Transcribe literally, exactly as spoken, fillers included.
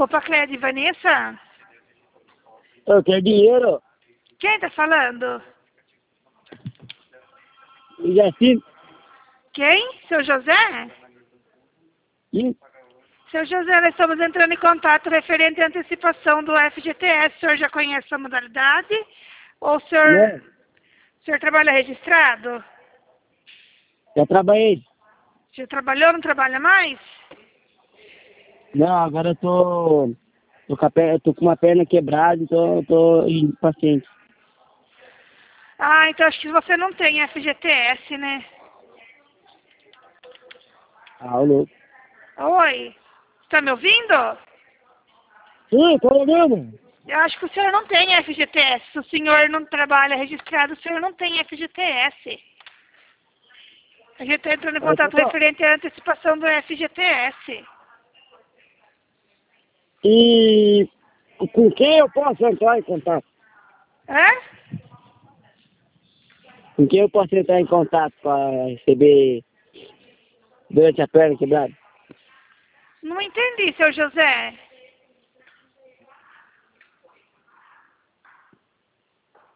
Opa, Clédia e Vanessa? Eu quero dinheiro. Quem tá falando? Jacinto. Quem? Seu José? Sim. Seu José, nós estamos entrando em contato referente à antecipação do F G T S. O senhor já conhece a modalidade? Ou o senhor, Não. o senhor trabalha registrado? Já trabalhei. Já trabalhou, não trabalha mais? Não, agora eu tô. Tô com, a perna, tô com uma perna quebrada, então tô impaciente. Ah, então acho que você não tem F G T S, né? Ah, ô louco. Oi? Tá me ouvindo? Sim, tô ouvindo. Eu acho que o senhor não tem F G T S. Se o senhor não trabalha registrado, o senhor não tem F G T S. A gente está entrando em Ah, então contato tá. referente à antecipação do F G T S. E com quem eu posso entrar em contato? Hã? Com quem eu posso entrar em contato para receber durante a perna quebrada? Não entendi, seu José.